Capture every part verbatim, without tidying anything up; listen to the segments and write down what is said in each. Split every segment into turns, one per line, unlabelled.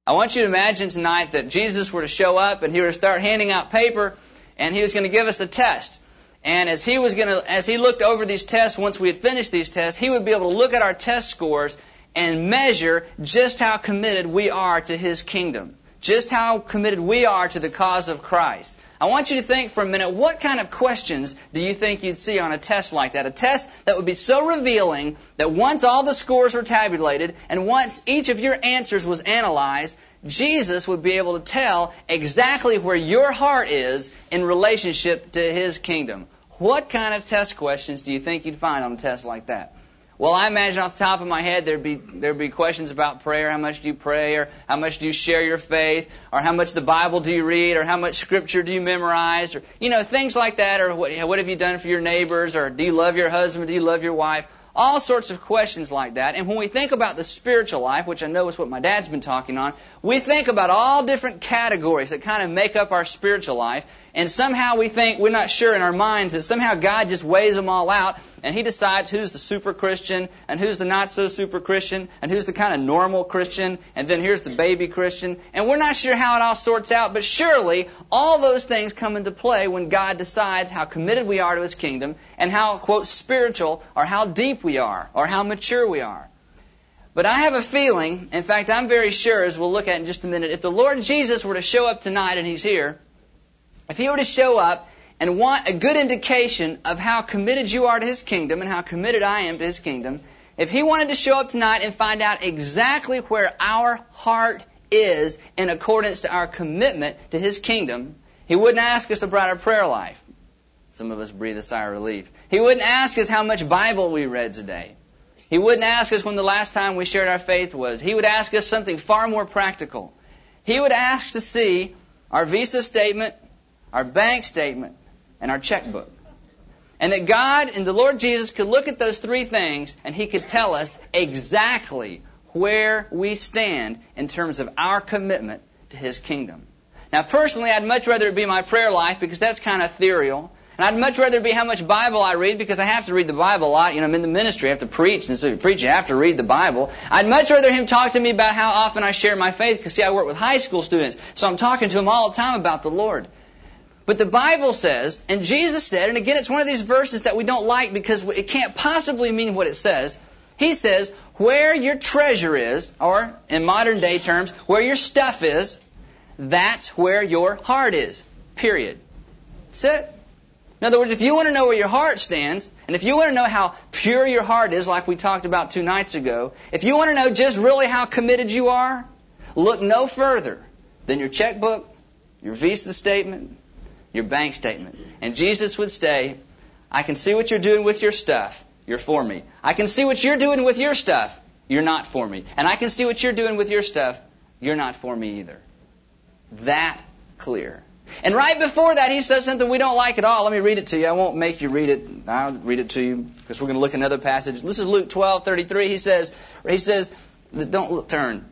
I want you to imagine tonight that Jesus were to show up and he were to start handing out paper and he was going to give us a test. And as he was going to, as he looked over these tests, once we had finished these tests, he would be able to look at our test scores and measure just how committed we are to his kingdom, just how committed we are to the cause of Christ. I want you to think for a minute, what kind of questions do you think you'd see on a test like that? A test that would be so revealing that once all the scores were tabulated and once each of your answers was analyzed, Jesus would be able to tell exactly where your heart is in relationship to his kingdom. What kind of test questions do you think you'd find on a test like that? Well, I imagine off the top of my head there'd be there'd be questions about prayer. How much do you pray? Or how much do you share your faith? Or how much the Bible do you read? Or how much Scripture do you memorize? Or, you know, things like that. Or what, what have you done for your neighbors? Or do you love your husband? Do you love your wife? All sorts of questions like that. And when we think about the spiritual life, which I know is what my dad's been talking on, we think about all different categories that kind of make up our spiritual life. And somehow we think, we're not sure in our minds, that somehow God just weighs them all out and he decides who's the super Christian and who's the not so super Christian and who's the kind of normal Christian and then here's the baby Christian. And we're not sure how it all sorts out, but surely all those things come into play when God decides how committed we are to his kingdom and how, quote, spiritual or how deep we are or how mature we are. But I have a feeling, in fact, I'm very sure, as we'll look at in just a minute, if the Lord Jesus were to show up tonight and he's here, if he were to show up and want a good indication of how committed you are to his kingdom and how committed I am to his kingdom, if he wanted to show up tonight and find out exactly where our heart is in accordance to our commitment to his kingdom, he wouldn't ask us about our prayer life. Some of us breathe a sigh of relief. He wouldn't ask us how much Bible we read today. He wouldn't ask us when the last time we shared our faith was. He would ask us something far more practical. He would ask to see our Visa statement, our bank statement, and our checkbook. And that God and the Lord Jesus could look at those three things and he could tell us exactly where we stand in terms of our commitment to his kingdom. Now, personally, I'd much rather it be my prayer life because that's kind of ethereal. And I'd much rather it be how much Bible I read because I have to read the Bible a lot. You know, I'm in the ministry, I have to preach. And so if you preach, you have to read the Bible. I'd much rather him talk to me about how often I share my faith because, see, I work with high school students. So I'm talking to them all the time about the Lord. But the Bible says, and Jesus said, and again, it's one of these verses that we don't like because it can't possibly mean what it says. He says, where your treasure is, or in modern day terms, where your stuff is, that's where your heart is. Period. That's it. In other words, if you want to know where your heart stands, and if you want to know how pure your heart is, like we talked about two nights ago, if you want to know just really how committed you are, look no further than your checkbook, your Visa statement, your bank statement. And Jesus would say, I can see what you're doing with your stuff. You're for me. I can see what you're doing with your stuff. You're not for me. And I can see what you're doing with your stuff. You're not for me either. That clear. And right before that, he says something we don't like at all. Let me read it to you. I won't make you read it. I'll read it to you because we're going to look at another passage. This is Luke twelve thirty-three. He says, he says, don't turn.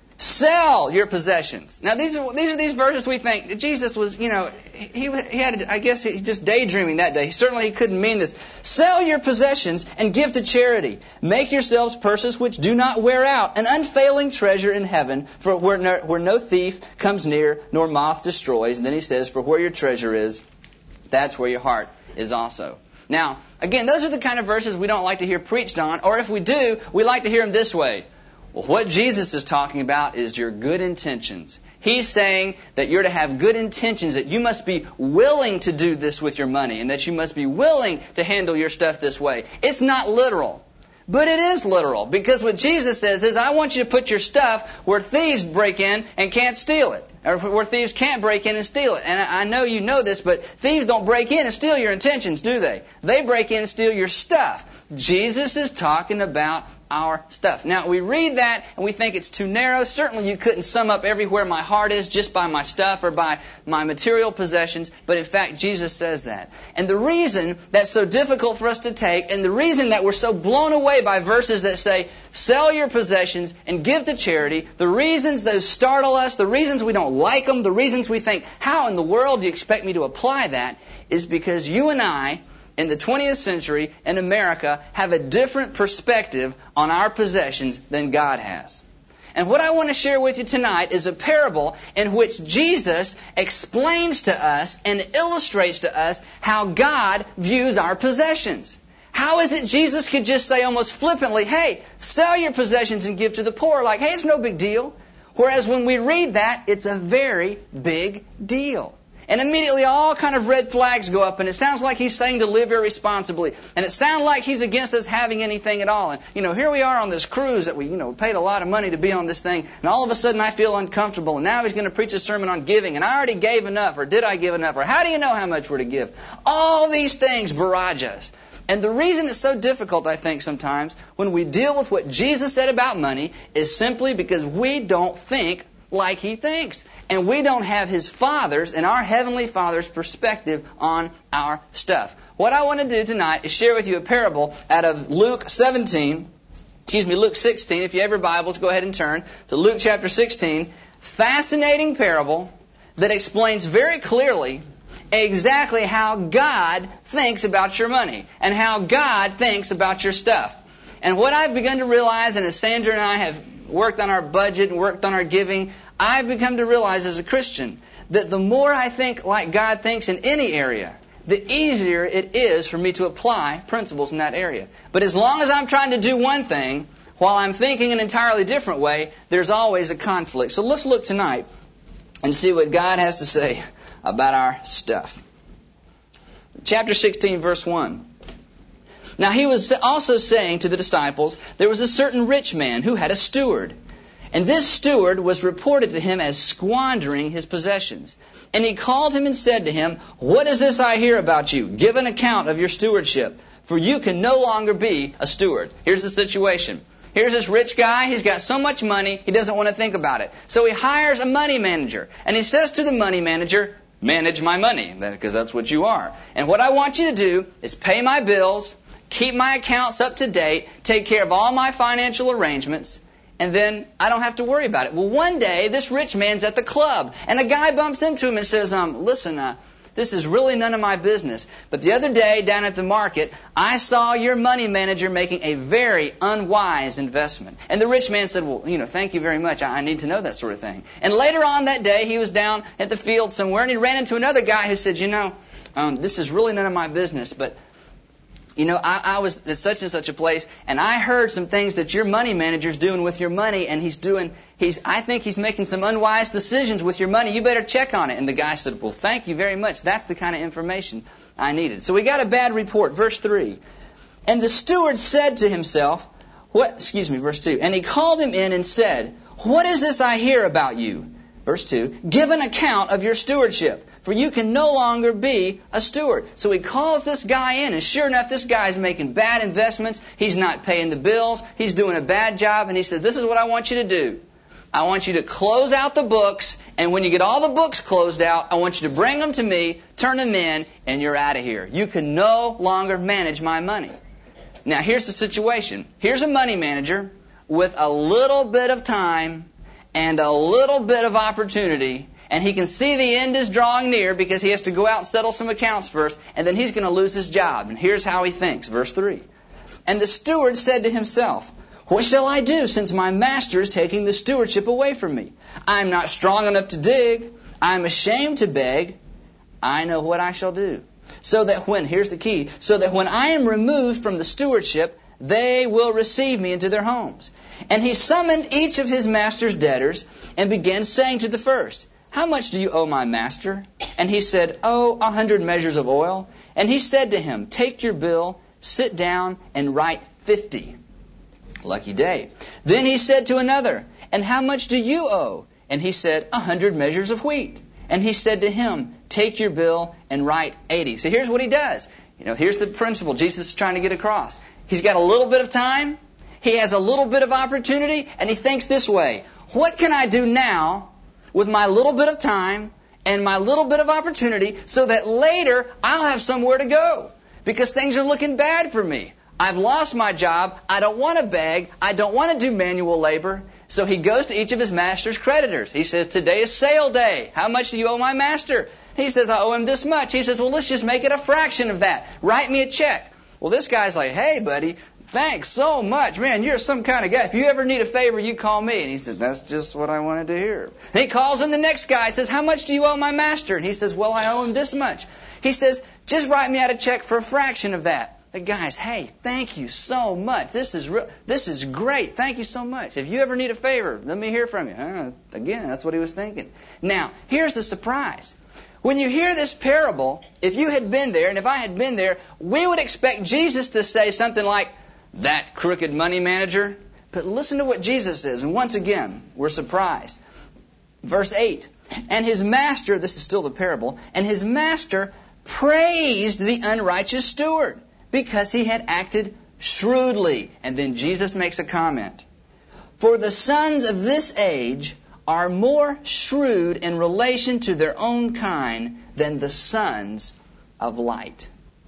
Sell your possessions. Now, these are these are these verses we think that Jesus was, you know, he, he had, I guess, he just daydreaming that day. Certainly, he couldn't mean this. Sell your possessions and give to charity. Make yourselves purses which do not wear out, an unfailing treasure in heaven, for where no, where no thief comes near, nor moth destroys. And then he says, for where your treasure is, that's where your heart is also. Now, again, those are the kind of verses we don't like to hear preached on, or if we do, we like to hear them this way. Well, what Jesus is talking about is your good intentions. He's saying that you're to have good intentions, that you must be willing to do this with your money, and that you must be willing to handle your stuff this way. It's not literal, but it is literal, because what Jesus says is, I want you to put your stuff where thieves break in and can't steal it, or where thieves can't break in and steal it. And I know you know this, but thieves don't break in and steal your intentions, do they? They break in and steal your stuff. Jesus is talking about our stuff. Now, we read that and we think it's too narrow. Certainly you couldn't sum up everywhere my heart is just by my stuff or by my material possessions, but in fact, Jesus says that. And the reason that's so difficult for us to take, and the reason that we're so blown away by verses that say, sell your possessions and give to charity, the reasons those startle us, the reasons we don't like them, the reasons we think, how in the world do you expect me to apply that, is because you and I, in the twentieth century in America, have a different perspective on our possessions than God has. And what I want to share with you tonight is a parable in which Jesus explains to us and illustrates to us how God views our possessions. How is it Jesus could just say almost flippantly, hey, sell your possessions and give to the poor, like, hey, it's no big deal. Whereas when we read that, it's a very big deal. And immediately all kind of red flags go up, and it sounds like he's saying to live irresponsibly. And it sounds like he's against us having anything at all. And, you know, here we are on this cruise that we, you know, paid a lot of money to be on this thing, and all of a sudden I feel uncomfortable, and now he's going to preach a sermon on giving, and I already gave enough, or did I give enough, or how do you know how much we're to give? All these things barrage us. And the reason it's so difficult, I think, sometimes, when we deal with what Jesus said about money, is simply because we don't think like he thinks. And we don't have his Father's and our Heavenly Father's perspective on our stuff. What I want to do tonight is share with you a parable out of Luke seventeen, excuse me, Luke sixteen. If you have your Bibles, go ahead and turn to Luke chapter sixteen. Fascinating parable that explains very clearly exactly how God thinks about your money and how God thinks about your stuff. And what I've begun to realize, and as Sandra and I have worked on our budget and worked on our giving, I've become to realize as a Christian that the more I think like God thinks in any area, the easier it is for me to apply principles in that area. But as long as I'm trying to do one thing, while I'm thinking an entirely different way, there's always a conflict. So let's look tonight and see what God has to say about our stuff. Chapter sixteen, verse one. Now he was also saying to the disciples, there was a certain rich man who had a steward. And this steward was reported to him as squandering his possessions. And he called him and said to him, what is this I hear about you? Give an account of your stewardship, for you can no longer be a steward. Here's the situation. Here's this rich guy. He's got so much money, he doesn't want to think about it. So he hires a money manager. And he says to the money manager, manage my money, because that's what you are. And what I want you to do is pay my bills, keep my accounts up to date, take care of all my financial arrangements, and then I don't have to worry about it. Well, one day, this rich man's at the club, and a guy bumps into him and says, um, listen, uh, this is really none of my business, but the other day down at the market, I saw your money manager making a very unwise investment. And the rich man said, well, you know, thank you very much. I need to know that sort of thing. And later on that day, he was down at the field somewhere, and he ran into another guy who said, you know, um, this is really none of my business, but you know, I, I was at such and such a place, and I heard some things that your money manager's doing with your money, and he's doing, he's, I think he's making some unwise decisions with your money. You better check on it. And the guy said, well, thank you very much. That's the kind of information I needed. So we got a bad report. Verse three. And the steward said to himself, what, excuse me, verse two. And he called him in and said, what is this I hear about you? Verse two, give an account of your stewardship, for you can no longer be a steward. So he calls this guy in, and sure enough, this guy's making bad investments. He's not paying the bills. He's doing a bad job. And he says, this is what I want you to do. I want you to close out the books, and when you get all the books closed out, I want you to bring them to me, turn them in, and you're out of here. You can no longer manage my money. Now, here's the situation. Here's a money manager with a little bit of time and a little bit of opportunity, and he can see the end is drawing near because he has to go out and settle some accounts first, and then he's going to lose his job. And here's how he thinks, verse three. And the steward said to himself, what shall I do since my master is taking the stewardship away from me? I am not strong enough to dig. I am ashamed to beg. I know what I shall do. So that when, here's the key, so that when I am removed from the stewardship, they will receive me into their homes. And he summoned each of his master's debtors and began saying to the first, how much do you owe my master? And he said, oh, a hundred measures of oil. And he said to him, take your bill, sit down, and write fifty. Lucky day. Then he said to another, and how much do you owe? And he said, a hundred measures of wheat. And he said to him, take your bill and write eighty. So here's what he does. You know, here's the principle Jesus is trying to get across. He's got a little bit of time. He has a little bit of opportunity, and he thinks this way. What can I do now with my little bit of time and my little bit of opportunity so that later I'll have somewhere to go? Because things are looking bad for me. I've lost my job. I don't want to beg. I don't want to do manual labor. So he goes to each of his master's creditors. He says, today is sale day. How much do you owe my master? He says, I owe him this much. He says, well, let's just make it a fraction of that. Write me a check. Well, this guy's like, hey, buddy, thanks so much. Man, you're some kind of guy. If you ever need a favor, you call me. And he said, that's just what I wanted to hear. And he calls in the next guy and says, how much do you owe my master? And he says, well, I owe him this much. He says, just write me out a check for a fraction of that. The guy's, hey, thank you so much. This is real. This is great. Thank you so much. If you ever need a favor, let me hear from you. Uh, again, that's what he was thinking. Now, here's the surprise. When you hear this parable, if you had been there, and if I had been there, we would expect Jesus to say something like, that crooked money manager. But listen to what Jesus says. And once again, we're surprised. Verse eight. And his master, this is still the parable, and his master praised the unrighteous steward because he had acted shrewdly. And then Jesus makes a comment. For the sons of this age are more shrewd in relation to their own kind than the sons of light.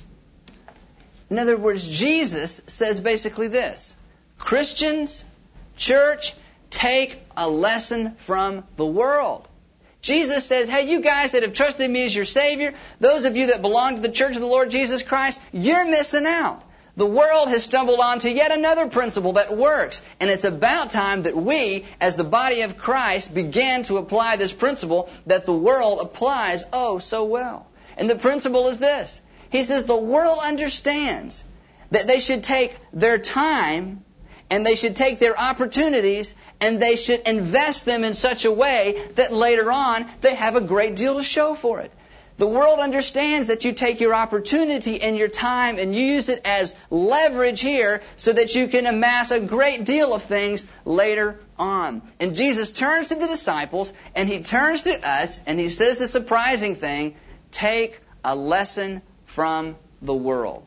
In other words, Jesus says basically this. Christians, church, take a lesson from the world. Jesus says, hey, you guys that have trusted me as your Savior, those of you that belong to the Church of the Lord Jesus Christ, you're missing out. The world has stumbled onto yet another principle that works. And it's about time that we, as the body of Christ, began to apply this principle that the world applies oh so well. And the principle is this. He says the world understands that they should take their time and they should take their opportunities and they should invest them in such a way that later on they have a great deal to show for it. The world understands that you take your opportunity and your time and use it as leverage here so that you can amass a great deal of things later on. And Jesus turns to the disciples and he turns to us and he says the surprising thing, take a lesson from the world.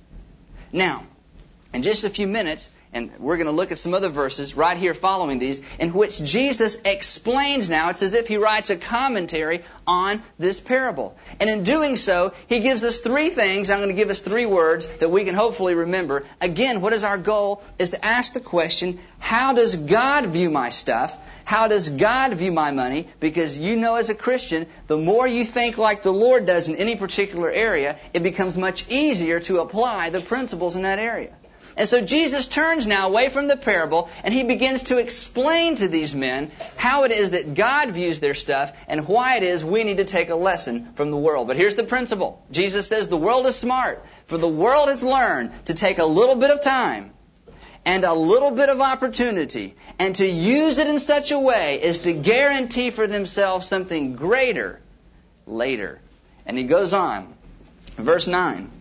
Now, in just a few minutes, and we're going to look at some other verses right here following these, in which Jesus explains now, it's as if he writes a commentary on this parable. And in doing so, he gives us three things. I'm going to give us three words that we can hopefully remember. Again, what is our goal? Is to ask the question, how does God view my stuff? How does God view my money? Because you know as a Christian, the more you think like the Lord does in any particular area, it becomes much easier to apply the principles in that area. And so Jesus turns now away from the parable and he begins to explain to these men how it is that God views their stuff and why it is we need to take a lesson from the world. But here's the principle. Jesus says the world is smart, for the world has learned to take a little bit of time and a little bit of opportunity and to use it in such a way as to guarantee for themselves something greater later. And he goes on, verse nine.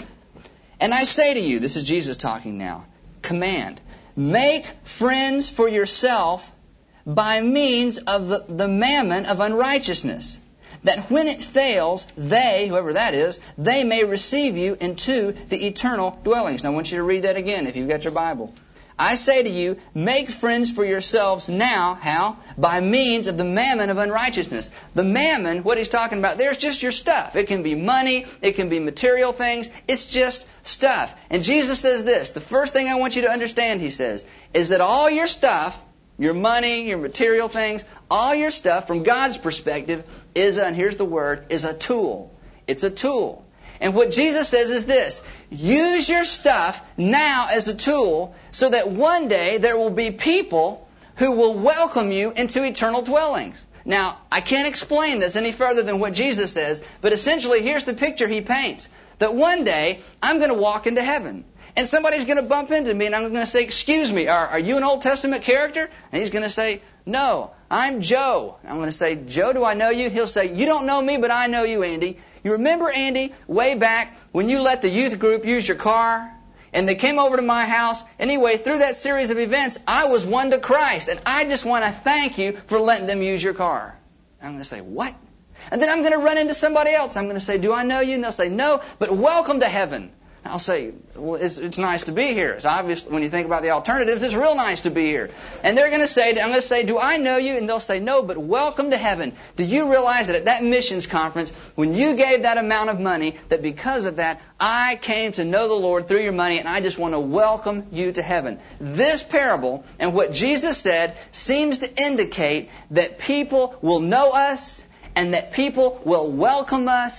And I say to you, this is Jesus talking now, command, make friends for yourself by means of the, the mammon of unrighteousness, that when it fails, they, whoever that is, they may receive you into the eternal dwellings. Now I want you to read that again if you've got your Bible. I say to you, make friends for yourselves now, how? By means of the mammon of unrighteousness. The mammon, what he's talking about there is just your stuff. It can be money, it can be material things, it's just stuff. And Jesus says this, the first thing I want you to understand, he says, is that all your stuff, your money, your material things, all your stuff from God's perspective is, a, and here's the word, is a tool. It's a tool. And what Jesus says is this, use your stuff now as a tool so that one day there will be people who will welcome you into eternal dwellings. Now, I can't explain this any further than what Jesus says, but essentially here's the picture he paints. That one day I'm going to walk into heaven and somebody's going to bump into me and I'm going to say, excuse me, are, are you an Old Testament character? And he's going to say, no, I'm Joe. I'm going to say, Joe, do I know you? He'll say, you don't know me, but I know you, Andy. You remember, Andy, way back when you let the youth group use your car? And they came over to my house. Anyway, through that series of events, I was won to Christ. And I just want to thank you for letting them use your car. And I'm going to say, what? And then I'm going to run into somebody else. I'm going to say, do I know you? And they'll say, no, but welcome to heaven. I'll say, well, it's, it's nice to be here. It's obvious when you think about the alternatives, it's real nice to be here. And they're going to say, I'm going to say, do I know you? And they'll say, no, but welcome to heaven. Do you realize that at that missions conference, when you gave that amount of money, that because of that, I came to know the Lord through your money, and I just want to welcome you to heaven. This parable and what Jesus said seems to indicate that people will know us and that people will welcome us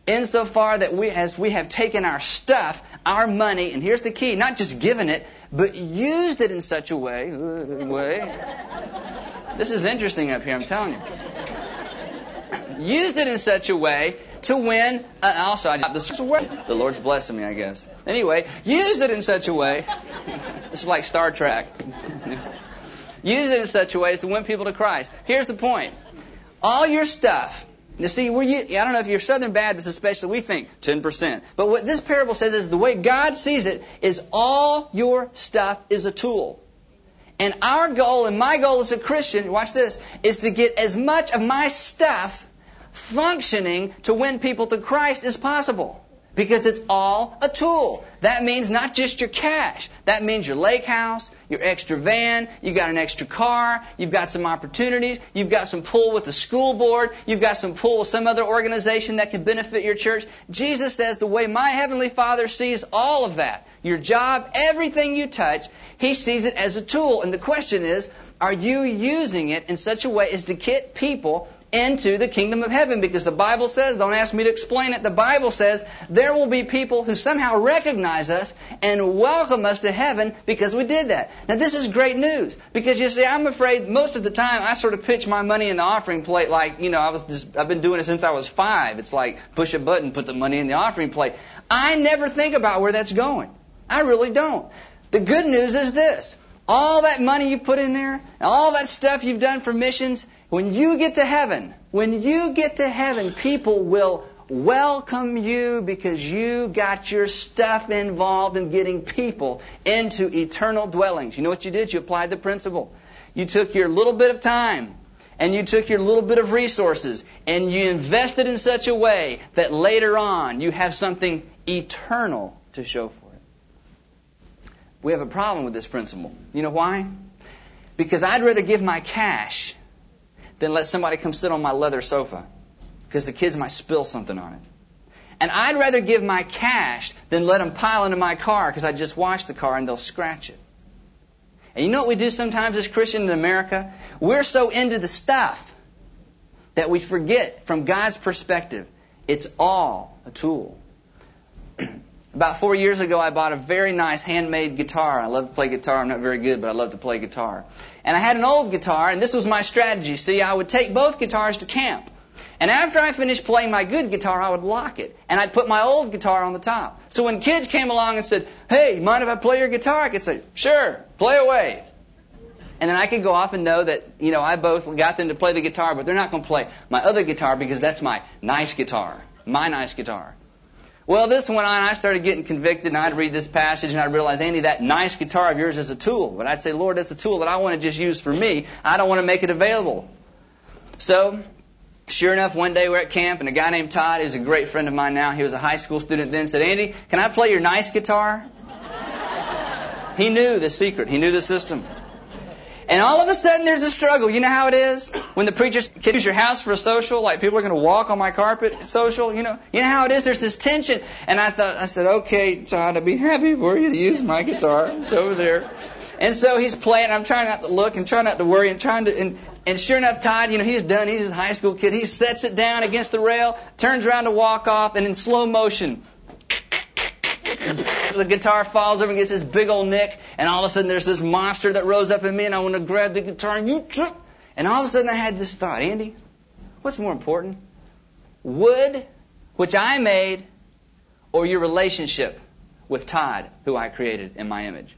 insofar that we, as we have taken our stuff, our money, and here's the key, not just given it, but used it in such a way, way. This is interesting up here, I'm telling you. Used it in such a way to win, uh, also, I, this is where the Lord's blessing me, I guess. Anyway, used it in such a way, this is like Star Trek. Use it in such a way as to win people to Christ. Here's the point. All your stuff, you see, we're, I don't know if you're Southern Baptists especially, we think ten percent. But what this parable says is the way God sees it is all your stuff is a tool. And our goal, and my goal as a Christian, watch this, is to get as much of my stuff functioning to win people to Christ as possible. Because it's all a tool. That means not just your cash. That means your lake house, your extra van, you got an extra car, you've got some opportunities, you've got some pull with the school board, you've got some pull with some other organization that can benefit your church. Jesus says the way my Heavenly Father sees all of that, your job, everything you touch, He sees it as a tool. And the question is, are you using it in such a way as to get people into the kingdom of heaven? Because the Bible says, don't ask me to explain it, the Bible says there will be people who somehow recognize us and welcome us to heaven because we did that. Now this is great news, because you see, I'm afraid most of the time I sort of pitch my money in the offering plate like, you know, I was just, I've been doing it since I was five. It's like push a button, put the money in the offering plate. I never think about where that's going. I really don't. The good news is this. All that money you've put in there, and all that stuff you've done for missions, when you get to heaven, when you get to heaven, people will welcome you because you got your stuff involved in getting people into eternal dwellings. You know what you did? You applied the principle. You took your little bit of time and you took your little bit of resources and you invested in such a way that later on you have something eternal to show for it. We have a problem with this principle. You know why? Because I'd rather give my cash than let somebody come sit on my leather sofa, because the kids might spill something on it. And I'd rather give my cash than let them pile into my car because I just washed the car and they'll scratch it. And you know what we do sometimes as Christians in America? We're so into the stuff that we forget from God's perspective, it's all a tool. About four years ago, I bought a very nice handmade guitar. I love to play guitar. I'm not very good, but I love to play guitar. And I had an old guitar, and this was my strategy. See, I would take both guitars to camp. And after I finished playing my good guitar, I would lock it. And I'd put my old guitar on the top. So when kids came along and said, hey, mind if I play your guitar? I could say, sure, play away. And then I could go off and know that, you know, I both got them to play the guitar, but they're not going to play my other guitar because that's my nice guitar, my nice guitar. Well, this went on. I started getting convicted, and I'd read this passage, and I'd realize, Andy, that nice guitar of yours is a tool. But I'd say, Lord, that's a tool that I want to just use for me. I don't want to make it available. So, sure enough, one day we're at camp, and a guy named Todd, who's a great friend of mine now, he was a high school student then, said, Andy, can I play your nice guitar? He knew the secret. He knew the system. And all of a sudden there's a struggle. You know how it is? When the preachers can use your house for a social, like people are going to walk on my carpet social, you know. You know how it is? There's this tension. And I thought, I said, okay, Todd, I'd be happy for you to use my guitar. It's over there. And so he's playing. I'm trying not to look and trying not to worry and trying to, and, and sure enough, Todd, you know, he's done. He's a high school kid. He sets it down against the rail, turns around to walk off, and in slow motion, the guitar falls over and gets this big old nick, and all of a sudden there's this monster that rose up in me, and I want to grab the guitar, and you trip. And all of a sudden I had this thought, Andy, what's more important? Wood, which I made, or your relationship with Todd, who I created in my image?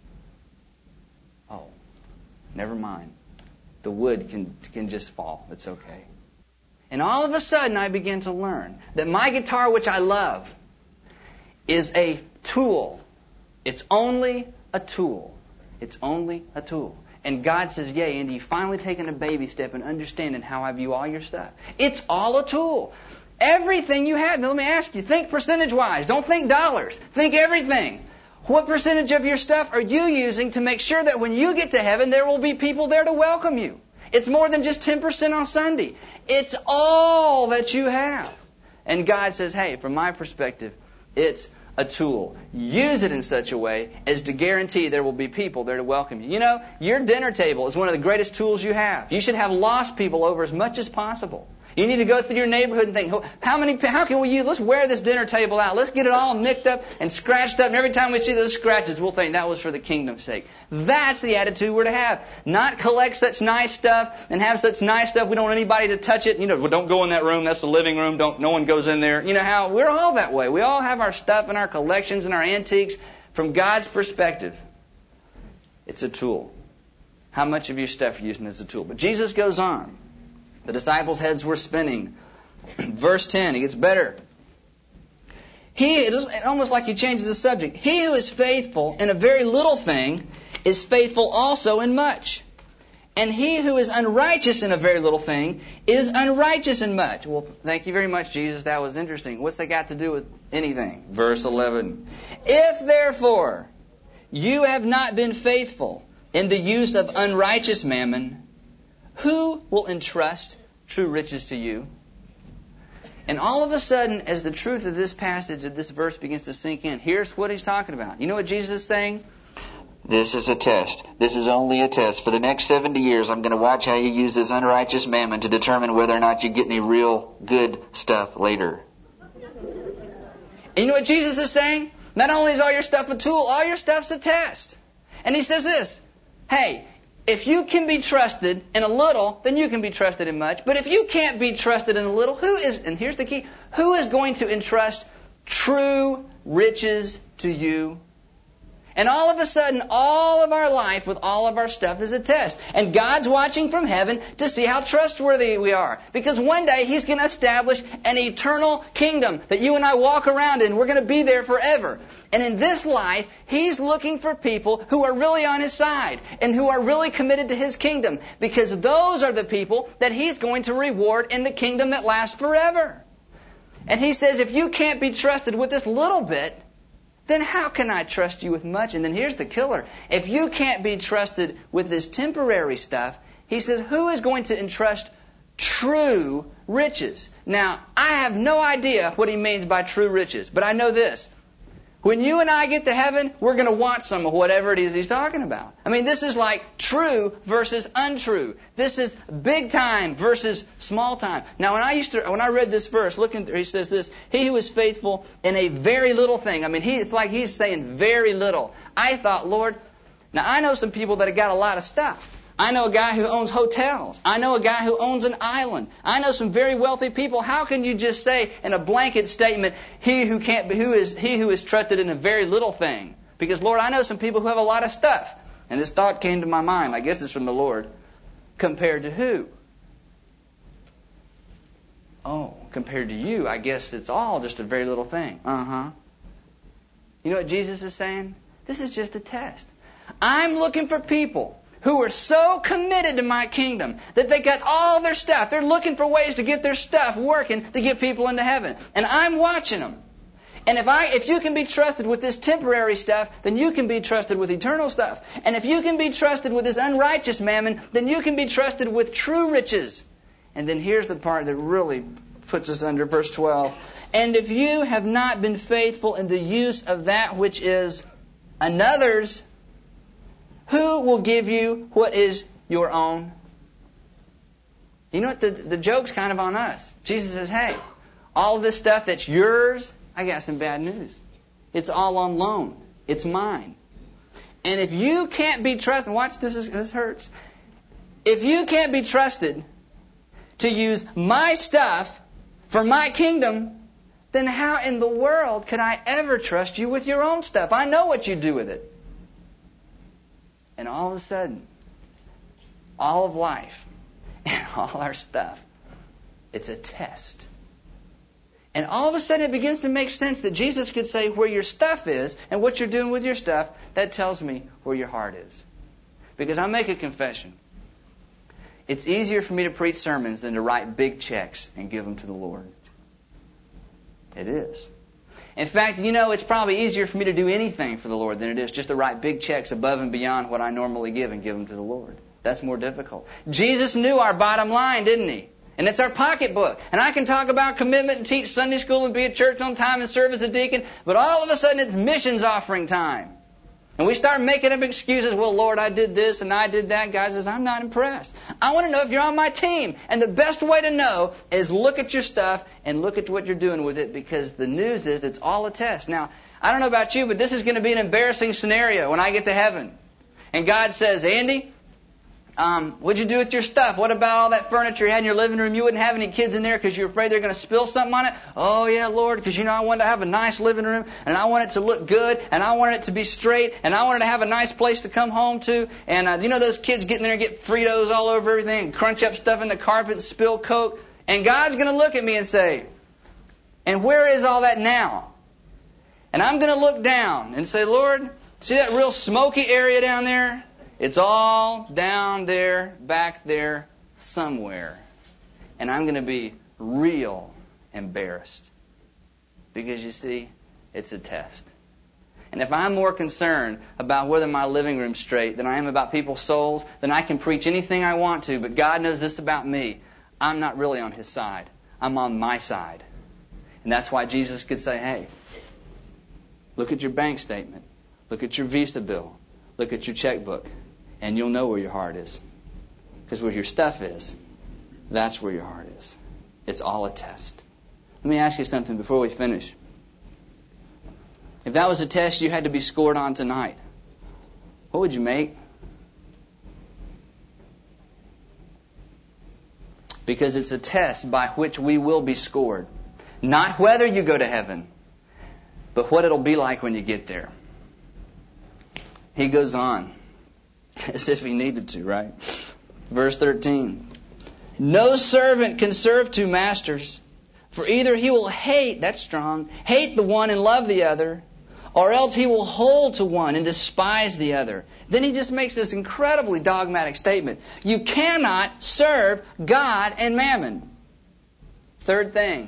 Oh, never mind. The wood can can just fall. It's okay. And all of a sudden I began to learn that my guitar, which I love, is a tool. It's only a tool. It's only a tool. And God says, yay, Andy, you've finally taken a baby step in understanding how I view all your stuff. It's all a tool. Everything you have. Now let me ask you, think percentage-wise. Don't think dollars. Think everything. What percentage of your stuff are you using to make sure that when you get to heaven, there will be people there to welcome you? It's more than just ten percent on Sunday. It's all that you have. And God says, hey, from my perspective, it's a tool. Use it in such a way as to guarantee there will be people there to welcome you. You know, your dinner table is one of the greatest tools you have. You should have lost people over as much as possible. You need to go through your neighborhood and think, how many, how can we use, let's wear this dinner table out. Let's get it all nicked up and scratched up. And every time we see those scratches, we'll think that was for the kingdom's sake. That's the attitude we're to have. Not collect such nice stuff and have such nice stuff. We don't want anybody to touch it. You know, well, don't go in that room. That's the living room. Don't, no one goes in there. You know how, we're all that way. We all have our stuff and our collections and our antiques. From God's perspective, it's a tool. How much of your stuff you're using as a tool? But Jesus goes on. The disciples' heads were spinning. Verse ten, he gets better. He, it's almost like he changes the subject. He who is faithful in a very little thing is faithful also in much. And he who is unrighteous in a very little thing is unrighteous in much. Well, thank you very much, Jesus. That was interesting. What's that got to do with anything? Verse eleven. If therefore you have not been faithful in the use of unrighteous mammon, who will entrust true riches to you? And all of a sudden, as the truth of this passage, of this verse begins to sink in, here's what he's talking about. You know what Jesus is saying? This is a test. This is only a test. For the next seventy years, I'm going to watch how you use this unrighteous mammon to determine whether or not you get any real good stuff later. And you know what Jesus is saying? Not only is all your stuff a tool, all your stuff's a test. And he says this, hey, if you can be trusted in a little, then you can be trusted in much. But if you can't be trusted in a little, who is, and here's the key, who is going to entrust true riches to you? And all of a sudden, all of our life with all of our stuff is a test. And God's watching from heaven to see how trustworthy we are. Because one day He's going to establish an eternal kingdom that you and I walk around in. We're going to be there forever. And in this life, He's looking for people who are really on His side and who are really committed to His kingdom. Because those are the people that He's going to reward in the kingdom that lasts forever. And He says, if you can't be trusted with this little bit, then how can I trust you with much? And then here's the killer. If you can't be trusted with this temporary stuff, he says, who is going to entrust true riches? Now, I have no idea what he means by true riches, but I know this. When you and I get to heaven, we're going to want some of whatever it is he's talking about. I mean, this is like true versus untrue. This is big time versus small time. Now, when I used to, when I read this verse, looking through, he says this, he who is faithful in a very little thing. I mean, he, it's like he's saying very little. I thought, Lord, now I know some people that have got a lot of stuff. I know a guy who owns hotels. I know a guy who owns an island. I know some very wealthy people. How can you just say in a blanket statement, he who can't be, who is, he who is trusted in a very little thing? Because, Lord, I know some people who have a lot of stuff. And this thought came to my mind. I guess it's from the Lord. Compared to who? Oh, compared to you, I guess it's all just a very little thing. Uh-huh. You know what Jesus is saying? This is just a test. I'm looking for people who are so committed to my kingdom that they got all their stuff. They're looking for ways to get their stuff working to get people into heaven. And I'm watching them. And if I, if you can be trusted with this temporary stuff, then you can be trusted with eternal stuff. And if you can be trusted with this unrighteous mammon, then you can be trusted with true riches. And then here's the part that really puts us under verse twelve. And if you have not been faithful in the use of that which is another's, who will give you what is your own? You know what? The, the joke's kind of on us. Jesus says, hey, all of this stuff that's yours, I got some bad news. It's all on loan. It's mine. And if you can't be trusted, watch this, is, this hurts. If you can't be trusted to use my stuff for my kingdom, then how in the world could I ever trust you with your own stuff? I know what you do with it. And all of a sudden, all of life and all our stuff, it's a test. And all of a sudden it begins to make sense that Jesus could say where your stuff is and what you're doing with your stuff, that tells me where your heart is. Because I make a confession. It's easier for me to preach sermons than to write big checks and give them to the Lord. It is. In fact, you know, it's probably easier for me to do anything for the Lord than it is just to write big checks above and beyond what I normally give and give them to the Lord. That's more difficult. Jesus knew our bottom line, didn't He? And it's our pocketbook. And I can talk about commitment and teach Sunday school and be at church on time and serve as a deacon, but all of a sudden it's missions offering time. And we start making up excuses. Well, Lord, I did this and I did that. God says, I'm not impressed. I want to know if you're on my team. And the best way to know is look at your stuff and look at what you're doing with it, because the news is it's all a test. Now, I don't know about you, but this is going to be an embarrassing scenario when I get to heaven. And God says, Andy, Um, what'd you do with your stuff? What about all that furniture you had in your living room? You wouldn't have any kids in there because you're afraid they're going to spill something on it? Oh, yeah, Lord, because, you know, I wanted to have a nice living room, and I want it to look good, and I wanted it to be straight, and I wanted to have a nice place to come home to. And, uh, you know, those kids get in there and get Fritos all over everything and crunch up stuff in the carpet and spill Coke. And God's going to look at me and say, and where is all that now? And I'm going to look down and say, Lord, see that real smoky area down there? It's all down there, back there, somewhere. And I'm going to be real embarrassed. Because, you see, it's a test. And if I'm more concerned about whether my living room's straight than I am about people's souls, then I can preach anything I want to. But God knows this about me. I'm not really on His side. I'm on my side. And that's why Jesus could say, hey, look at your bank statement. Look at your Visa bill. Look at your checkbook. And you'll know where your heart is. Because where your stuff is, that's where your heart is. It's all a test. Let me ask you something before we finish. If that was a test you had to be scored on tonight, what would you make? Because it's a test by which we will be scored. Not whether you go to heaven, but what it'll be like when you get there. He goes on. As if he needed to, right? Verse thirteen. No servant can serve two masters, for either he will hate, that's strong, hate the one and love the other, or else he will hold to one and despise the other. Then he just makes this incredibly dogmatic statement. You cannot serve God and mammon. Third thing.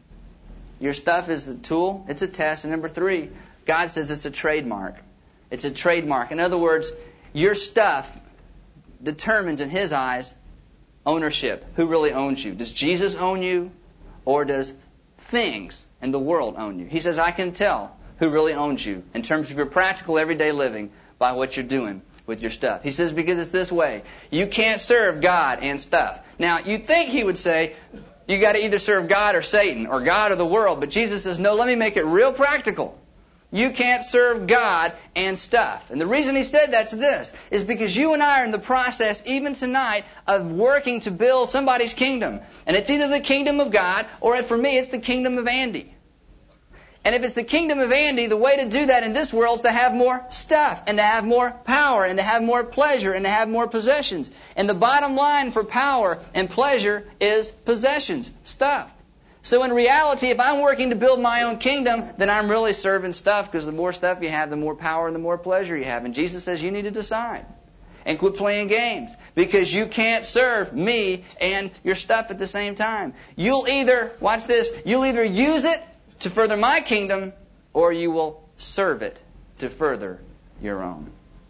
Your stuff is the tool. It's a test. And number three, God says it's a trademark. It's a trademark. In other words, your stuff determines in His eyes ownership. Who really owns you? Does Jesus own you? Or does things in the world own you? He says, I can tell who really owns you in terms of your practical everyday living by what you're doing with your stuff. He says, because it's this way. You can't serve God and stuff. Now, you'd think He would say, you got to either serve God or Satan, or God or the world. But Jesus says, no, let me make it real practical. You can't serve God and stuff. And the reason He said that's this, is because you and I are in the process, even tonight, of working to build somebody's kingdom. And it's either the kingdom of God, or for me, it's the kingdom of Andy. And if it's the kingdom of Andy, the way to do that in this world is to have more stuff, and to have more power, and to have more pleasure, and to have more possessions. And the bottom line for power and pleasure is possessions, stuff. So in reality, if I'm working to build my own kingdom, then I'm really serving stuff, because the more stuff you have, the more power and the more pleasure you have. And Jesus says you need to decide and quit playing games, because you can't serve me and your stuff at the same time. You'll either, watch this, you'll either use it to further my kingdom, or you will serve it to further your own.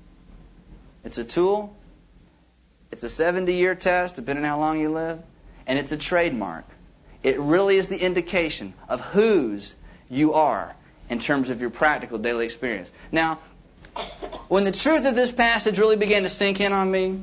It's a tool. It's a seventy-year test, depending on how long you live. And it's a trademark. It really is the indication of whose you are in terms of your practical daily experience. Now, when the truth of this passage really began to sink in on me,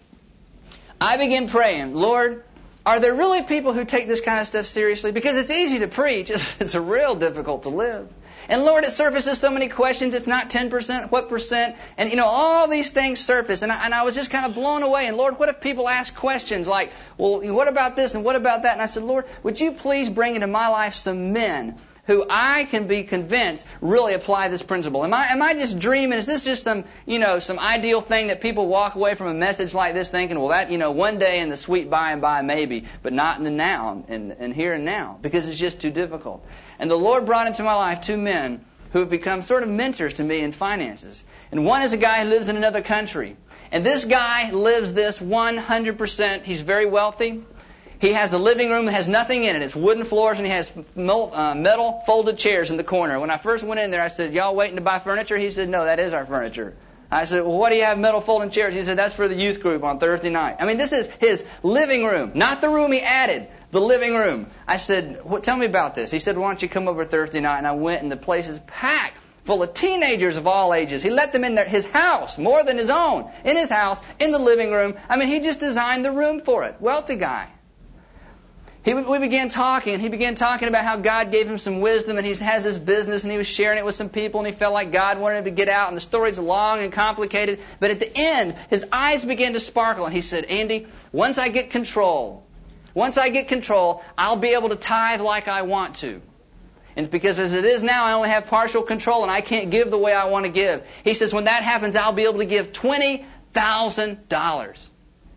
I began praying, Lord, are there really people who take this kind of stuff seriously? Because it's easy to preach. It's, it's real difficult to live. And Lord, it surfaces so many questions. If not ten percent, what percent? And, you know, all these things surface. And I, and I was just kind of blown away. And Lord, what if people ask questions like, well, what about this and what about that? And I said, Lord, would you please bring into my life some men who I can be convinced really apply this principle? Am I am I just dreaming? Is this just some, you know, some ideal thing that people walk away from a message like this thinking, well, that, you know, one day in the sweet by and by maybe, but not in the now and, and here and now, because it's just too difficult. And the Lord brought into my life two men who have become sort of mentors to me in finances. And one is a guy who lives in another country. And this guy lives this one hundred percent. He's very wealthy. He has a living room that has nothing in it. It's wooden floors, and he has metal folded chairs in the corner. When I first went in there, I said, y'all waiting to buy furniture? He said, no, that is our furniture. I said, well, what do you have metal folding chairs? He said, that's for the youth group on Thursday night. I mean, this is his living room, not the room he added, the living room. I said, well, tell me about this. He said, why don't you come over Thursday night? And I went, and the place is packed full of teenagers of all ages. He let them in their, his house, more than his own, in his house, in the living room. I mean, he just designed the room for it. Wealthy guy. He, we began talking, and he began talking about how God gave him some wisdom, and he has this business, and he was sharing it with some people, and he felt like God wanted him to get out, and the story's long and complicated. But at the end, his eyes began to sparkle, and he said, Andy, once I get control, once I get control, I'll be able to tithe like I want to. And because as it is now, I only have partial control, and I can't give the way I want to give. He says, when that happens, I'll be able to give twenty thousand dollars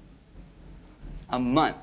a month.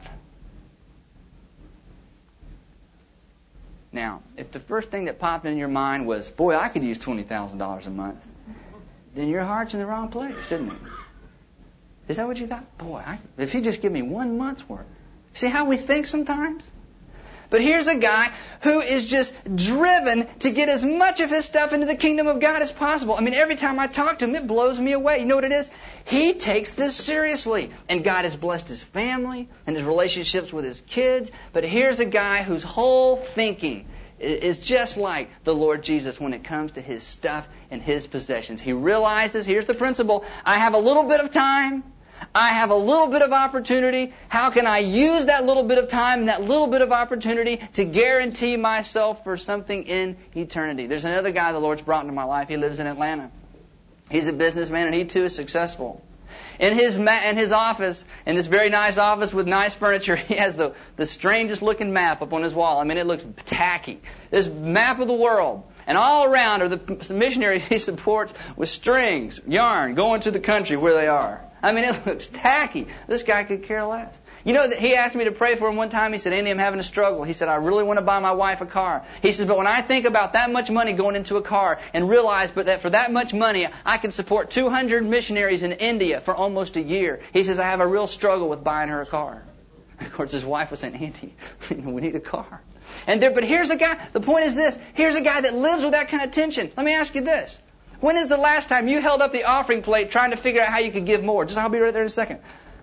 Now, if the first thing that popped in your mind was, boy, I could use twenty thousand dollars a month, then your heart's in the wrong place, isn't it? Is that what you thought? Boy, I, if he'd just give me one month's worth. See how we think sometimes? But here's a guy who is just driven to get as much of his stuff into the kingdom of God as possible. I mean, every time I talk to him, it blows me away. You know what it is? He takes this seriously. And God has blessed his family and his relationships with his kids. But here's a guy whose whole thinking is just like the Lord Jesus when it comes to his stuff and his possessions. He realizes, here's the principle, I have a little bit of time. I have a little bit of opportunity. How can I use that little bit of time and that little bit of opportunity to guarantee myself for something in eternity? There's another guy the Lord's brought into my life. He lives in Atlanta. He's a businessman, and he too is successful. In his ma- in his office, in this very nice office with nice furniture, he has the, the strangest looking map up on his wall. I mean, it looks tacky. This map of the world. And all around are the missionaries he supports with strings, yarn, going to the country where they are. I mean, it looks tacky. This guy could care less. You know, he asked me to pray for him one time. He said, Andy, I'm having a struggle. He said, I really want to buy my wife a car. He says, but when I think about that much money going into a car and realize but that for that much money, I can support two hundred missionaries in India for almost a year. He says, I have a real struggle with buying her a car. Of course, his wife was saying, Andy, we need a car. And there, but here's a guy, the point is this, here's a guy that lives with that kind of tension. Let me ask you this. When is the last time you held up the offering plate trying to figure out how you could give more? Just I'll be right there in a second.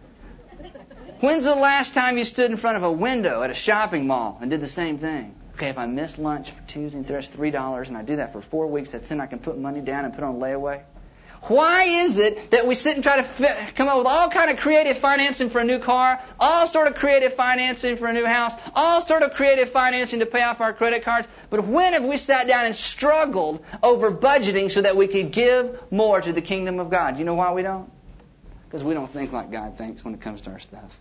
When's the last time you stood in front of a window at a shopping mall and did the same thing? Okay, if I miss lunch for Tuesday and Thursday, three dollars, and I do that for four weeks, that's then I can put money down and put on layaway. Why is it that we sit and try to fit, come up with all kind of creative financing for a new car, all sort of creative financing for a new house, all sort of creative financing to pay off our credit cards, but when have we sat down and struggled over budgeting so that we could give more to the kingdom of God? You know why we don't? Because we don't think like God thinks when it comes to our stuff.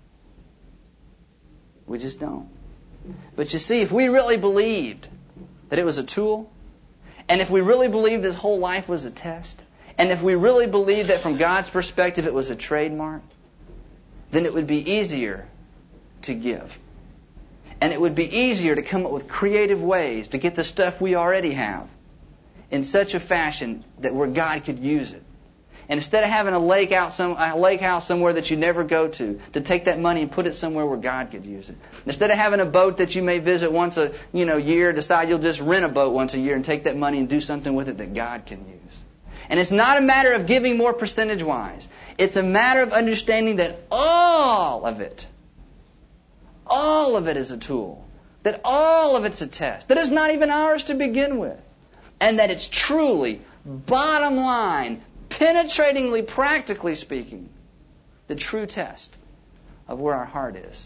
We just don't. But you see, if we really believed that it was a tool, and if we really believed this whole life was a test, and if we really believed that from God's perspective it was a trademark, then it would be easier to give. And it would be easier to come up with creative ways to get the stuff we already have in such a fashion that where God could use it. And instead of having a lake out some a lake house somewhere that you never go to, to take that money and put it somewhere where God could use it. Instead of having a boat that you may visit once a you know year, decide you'll just rent a boat once a year and take that money and do something with it that God can use. And it's not a matter of giving more percentage-wise. It's a matter of understanding that all of it, all of it is a tool. That all of it's a test. That it's not even ours to begin with. And that it's truly, bottom line, penetratingly, practically speaking, the true test of where our heart is.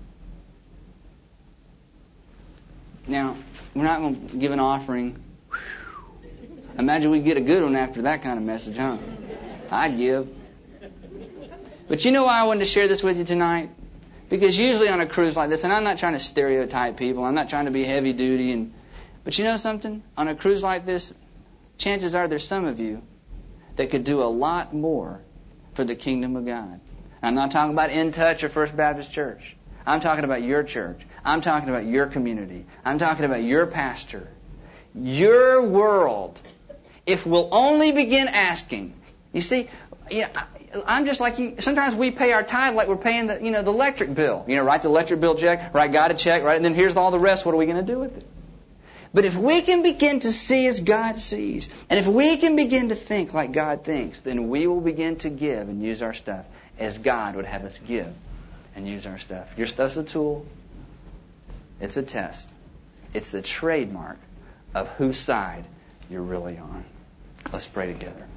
Now, we're not going to give an offering. Imagine we get a good one after that kind of message, huh? I'd give. But you know why I wanted to share this with you tonight? Because usually on a cruise like this, and I'm not trying to stereotype people, I'm not trying to be heavy duty, and but you know something? On a cruise like this, chances are there's some of you that could do a lot more for the kingdom of God. I'm not talking about In Touch or First Baptist Church. I'm talking about your church. I'm talking about your community. I'm talking about your pastor. Your world. If we'll only begin asking. You see, you know, I'm just like you. Sometimes we pay our tithe like we're paying the, you know, the electric bill. You know, write the electric bill check, write God a check, right? And then here's all the rest. What are we going to do with it? But if we can begin to see as God sees, and if we can begin to think like God thinks, then we will begin to give and use our stuff as God would have us give and use our stuff. Your stuff's a tool. It's a test. It's the trademark of whose side you're really on. Let's pray together.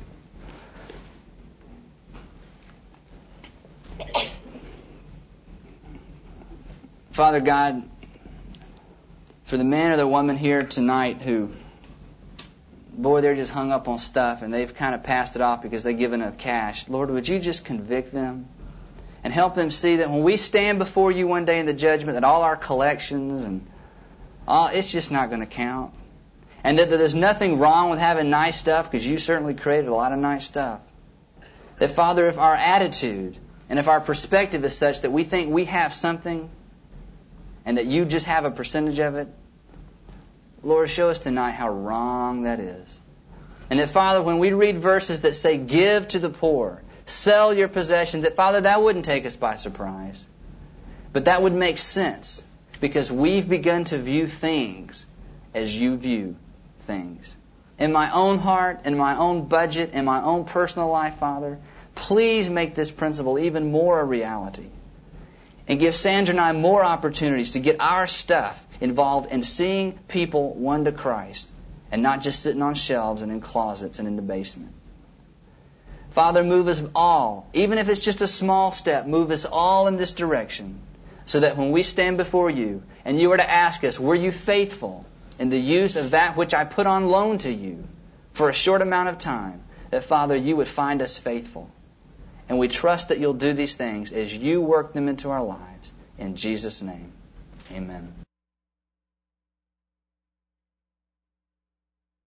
Father God, for the man or the woman here tonight who, boy, they're just hung up on stuff and they've kind of passed it off because they've given up cash. Lord, would you just convict them and help them see that when we stand before you one day in the judgment, that all our collections and all, it's just not going to count. And that there's nothing wrong with having nice stuff because you certainly created a lot of nice stuff. That, Father, if our attitude and if our perspective is such that we think we have something and that you just have a percentage of it, Lord, show us tonight how wrong that is. And that, Father, when we read verses that say, give to the poor, sell your possessions, that, Father, that wouldn't take us by surprise. But that would make sense because we've begun to view things as you view things. In my own heart, in my own budget, in my own personal life, Father, please make this principle even more a reality. And give Sandra and I more opportunities to get our stuff involved in seeing people won to Christ and not just sitting on shelves and in closets and in the basement. Father, move us all, even if it's just a small step, move us all in this direction so that when we stand before you and you are to ask us, were you faithful in the use of that which I put on loan to you for a short amount of time, that, Father, you would find us faithful. And we trust that you'll do these things as you work them into our lives. In Jesus' name, amen.